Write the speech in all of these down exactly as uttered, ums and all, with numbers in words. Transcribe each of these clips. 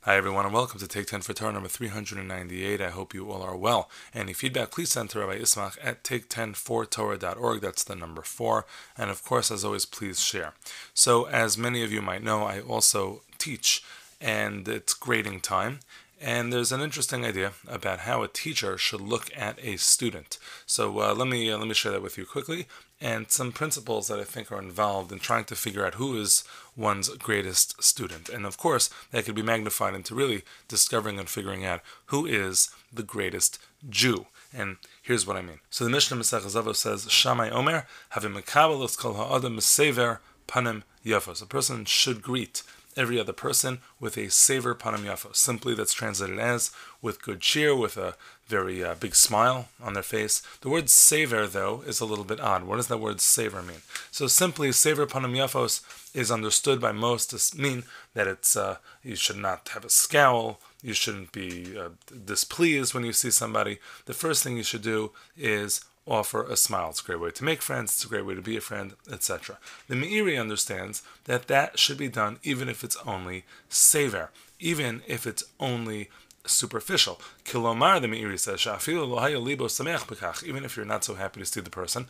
Hi everyone and welcome to Take ten for Torah number three hundred ninety-eight. I hope you all are well. Any feedback, please send to Rabbi Ismach at take ten for torah dot org. That's the number four. And of course, as always, please share. So as many of you might know, I also teach, and it's grading time. And there's an interesting idea about how a teacher should look at a student. So uh, let me uh, let me share that with you quickly, and some principles that I think are involved in trying to figure out who is one's greatest student. And of course, that could be magnified into really discovering and figuring out who is the greatest Jew. And here's what I mean. So the Mishnah Masechah Avos says, Shammai Omer, having mekabel es kol ha'adam mesever panim yafos. A person should greet every other person with a sever panim yafos. Simply, that's translated as with good cheer, with a very uh, big smile on their face. The word sever, though, is a little bit odd. What does that word sever mean? So simply, sever panim yafos is understood by most to mean that it's uh, you should not have a scowl, you shouldn't be uh, displeased when you see somebody. The first thing you should do is offer a smile. It's a great way to make friends, it's a great way to be a friend, et cetera. The Meiri understands that that should be done even if it's only sever, even if it's only superficial. Kilomar, the Meiri says, even if you're not so happy to see the person,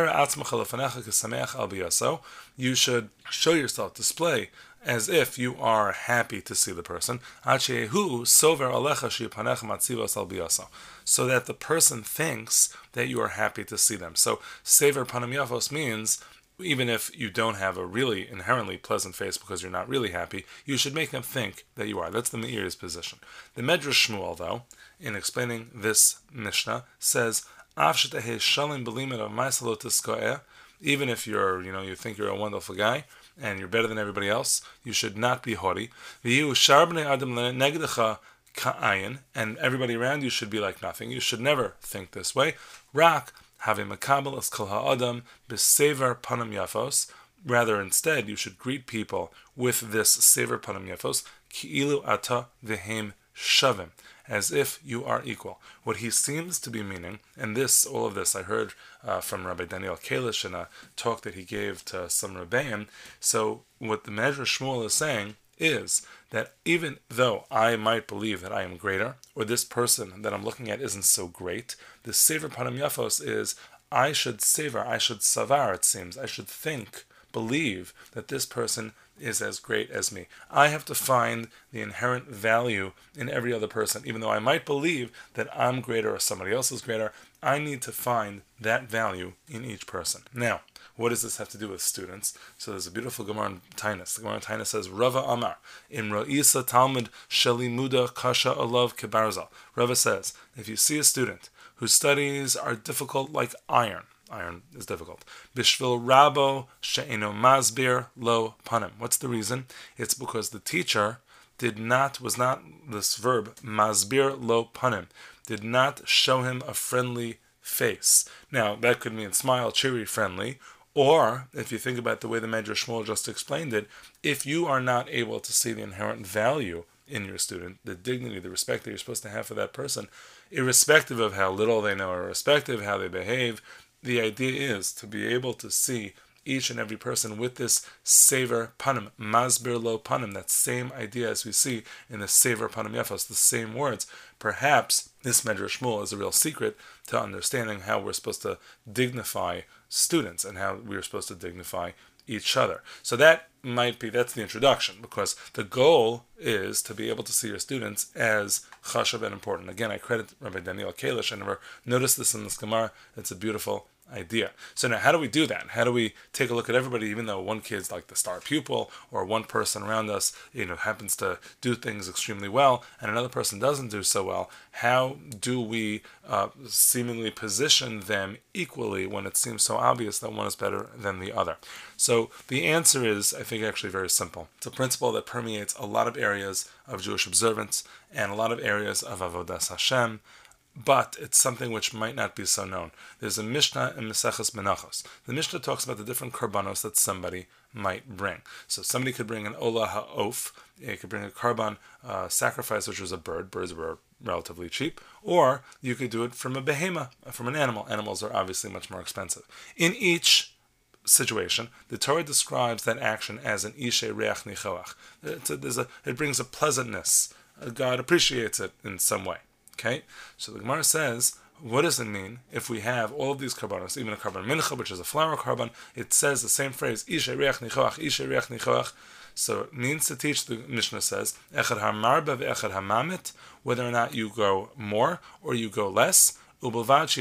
you should show yourself, display as if you are happy to see the person, so that the person thinks that you are happy to see them. So, sever panim yafos means even if you don't have a really inherently pleasant face because you're not really happy, you should make them think that you are. That's the Meiri's position. The Medrash Shmuel, though, in explaining this Mishnah, says, even if you're, you know, you think you're a wonderful guy and you're better than everybody else, you should not be haughty. And everybody around you should be like nothing. You should never think this way. Rak having makabel es kol ha'adam b'sever panim yafos. Rather, instead, you should greet people with this sever panim yafos, ki'ilu ata v'hem shavim, as if you are equal. What he seems to be meaning, and this, all of this, I heard uh, from Rabbi Daniel Kalish in a talk that he gave to some Rebbeim. So, what the Medrash Shmuel is saying is that even though I might believe that I am greater, or this person that I'm looking at isn't so great, the sever panim yafos is I should sever, I should savar, it seems, I should think, believe that this person is as great as me. I have to find the inherent value in every other person. Even though I might believe that I'm greater or somebody else is greater, I need to find that value in each person. Now, what does this have to do with students? So there's a beautiful Gemara in Tainus. The Gemara in Tainus says, Rava Amar, in Ra'isa Talmud Shalimuda Kasha Alav Kebarzal. Rava says, if you see a student whose studies are difficult like iron, iron is difficult, Bishvil Rabo She'eno Masbir Lo Panim. What's the reason? It's because the teacher did not, was not, this verb, Masbir Lo Panim, did not show him a friendly face. Now, that could mean smile, cheery, friendly, or, if you think about the way the Medrash Shmuel just explained it, if you are not able to see the inherent value in your student, the dignity, the respect that you're supposed to have for that person, irrespective of how little they know, or irrespective of how they behave, the idea is to be able to see each and every person with this sever panim, masbir lo panim, that same idea as we see in the sever panim yafos, the same words. Perhaps this Medrash Shmuel is a real secret to understanding how we're supposed to dignify students and how we're supposed to dignify each other. So that might be, that's the introduction, because the goal is to be able to see your students as chashav and important. Again, I credit Rabbi Daniel Kalish. I never noticed this in this Gemara. It's a beautiful idea. So now, how do we do that? How do we take a look at everybody, even though one kid's like the star pupil, or one person around us, you know, happens to do things extremely well, and another person doesn't do so well? How do we uh, seemingly position them equally when it seems so obvious that one is better than the other? So the answer is, I think, actually very simple. It's a principle that permeates a lot of areas of Jewish observance and a lot of areas of Avodas Hashem, but it's something which might not be so known. There's a Mishnah in Maseches Menachos. The Mishnah talks about the different karbanos that somebody might bring. So somebody could bring an olah ha'of, you could bring a karban uh, sacrifice, which was a bird. Birds were relatively cheap. Or you could do it from a behema, from an animal. Animals are obviously much more expensive. In each situation, the Torah describes that action as an ishe reach nichoach. It brings a pleasantness uh, God appreciates it in some way. Okay, so the Gemara says, what does it mean if we have all of these karbanos, even a karban mincha, which is a flower karban? It says the same phrase, isha reach nichoach, isha reach nichoach. So it means to teach, the Mishnah says, echad hamarba ve'echad hamamit, whether or not you go more or you go less. What's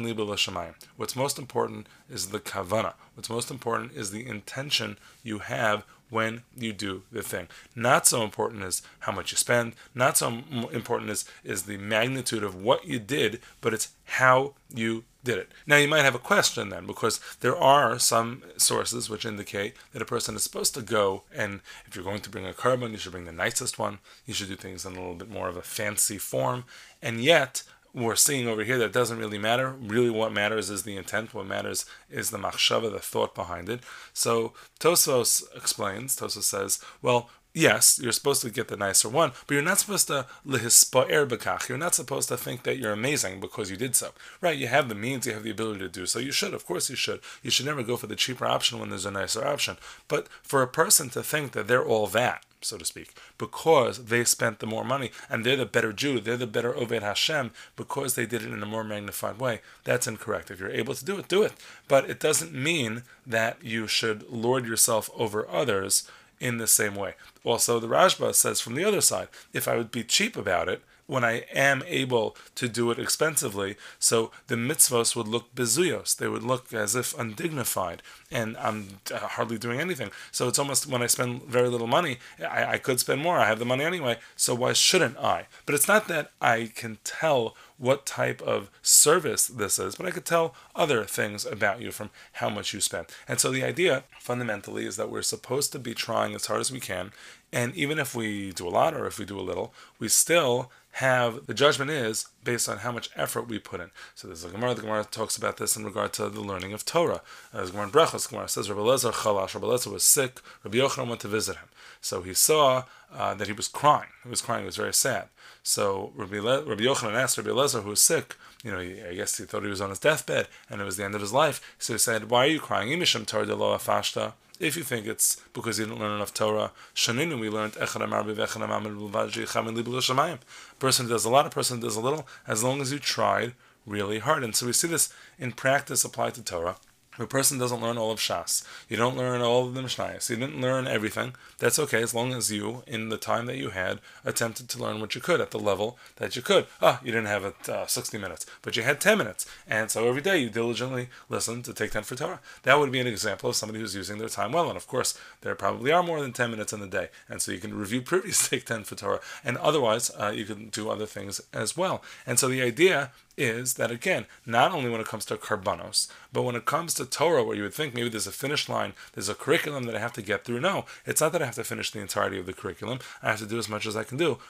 most important is the kavana. What's most important is the intention you have when you do the thing. Not so important is how much you spend. Not so important is, is the magnitude of what you did, but it's how you did it. Now you might have a question then, because there are some sources which indicate that a person is supposed to go, and if you're going to bring a karban, you should bring the nicest one. You should do things in a little bit more of a fancy form. And yet, we're seeing over here that it doesn't really matter. Really what matters is the intent. What matters is the machshava, the thought behind it. So Tosfos explains, Tosfos says, well, yes, you're supposed to get the nicer one, but you're not supposed to lehispa'er bekach. You're not supposed to think that you're amazing because you did so. Right, you have the means, you have the ability to do so. You should, of course you should. You should never go for the cheaper option when there's a nicer option. But for a person to think that they're all that, so to speak, because they spent the more money, and they're the better Jew, they're the better Oved Hashem, because they did it in a more magnified way, that's incorrect. If you're able to do it, do it. But it doesn't mean that you should lord yourself over others in the same way. Also, the Rashba says from the other side, if I would be cheap about it, when I am able to do it expensively, so the mitzvos would look bezuyos, they would look as if undignified, and I'm uh, hardly doing anything. So it's almost, when I spend very little money, I, I could spend more, I have the money anyway, so why shouldn't I? But it's not that I can tell what type of service this is, but I could tell other things about you from how much you spend. And so the idea, fundamentally, is that we're supposed to be trying as hard as we can, and even if we do a lot or if we do a little, we still have, the judgment is based on how much effort we put in. So there's a Gemara, the Gemara talks about this in regard to the learning of Torah. Uh, there's Gemara in Brachos, the Gemara says Rabbi Elazar chalash, Rabbi Elazar was sick, Rabbi Yochanan went to visit him. So he saw uh, that he was crying. He was crying, he was very sad. So Rabbi, Le- Rabbi Yochanan asked Rabbi Elazar, who was sick, you know, he, I guess he thought he was on his deathbed, and it was the end of his life. So he said, why are you crying? Imisham Torah de lo afashta. If you think it's because you didn't learn enough Torah, Shaninu, we learned Echad Amar B'Echad Amamid B'Vaji Chamin Libul Shamayim. Person does a lot, a person does a little, as long as you tried really hard. And so we see this in practice applied to Torah. If a person doesn't learn all of Shas, you don't learn all of the Mishnayos, you didn't learn everything, that's okay, as long as you, in the time that you had, attempted to learn what you could at the level that you could. Ah, you didn't have it uh, sixty minutes, but you had ten minutes, and so every day you diligently listened to take ten for Torah. That would be an example of somebody who's using their time well, and of course, there probably are more than ten minutes in the day, and so you can review previous take ten for Torah, and otherwise, uh, you can do other things as well. And so the idea is that, again, not only when it comes to karbanos, but when it comes to Torah, where you would think maybe there's a finish line, there's a curriculum that I have to get through. No, it's not that I have to finish the entirety of the curriculum. I have to do as much as I can do,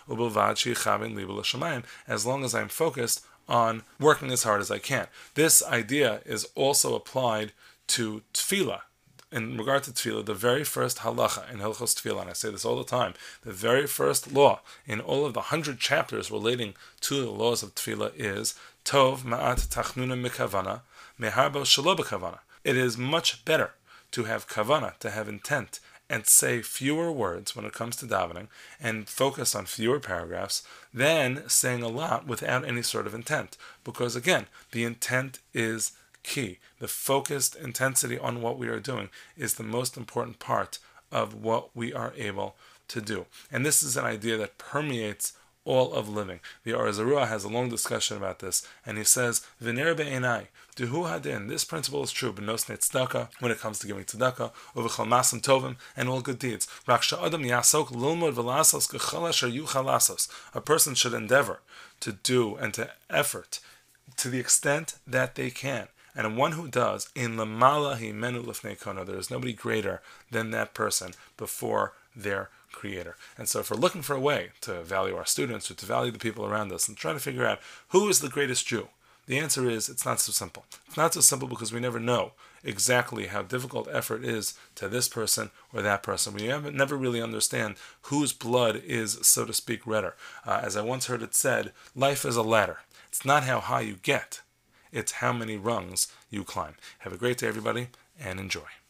as long as I'm focused on working as hard as I can. This idea is also applied to tefillah. In regard to tefillah, the very first halacha in Hilchos Tefillah, and I say this all the time, the very first law in all of the hundred chapters relating to the laws of tefillah is Tov ma'at tachnuna mikavana meharbo shelo b'kavana. It is much better to have kavana, to have intent, and say fewer words when it comes to davening, and focus on fewer paragraphs, than saying a lot without any sort of intent. Because again, the intent is key. The focused intensity on what we are doing is the most important part of what we are able to do. And this is an idea that permeates all of living. The Or Zarua has a long discussion about this, and he says, V'ner be'enai, duhu hadin, this principle is true, b'nosnei tzedakah, when it comes to giving tzedakah, uv'chol masim tovim, and all good deeds. Rak sha'adam yasok lilmod v'lasos k'chol asher yuchal lasos. A person should endeavor to do and to effort to the extent that they can. And one who does, in lamala himenu lifnei kono, there is nobody greater than that person before their Creator. And so if we're looking for a way to value our students or to value the people around us and trying to figure out who is the greatest Jew, the answer is it's not so simple. It's not so simple because we never know exactly how difficult effort is to this person or that person. We never really understand whose blood is, so to speak, redder. Uh, as I once heard it said, life is a ladder. It's not how high you get, it's how many rungs you climb. Have a great day, everybody, and enjoy.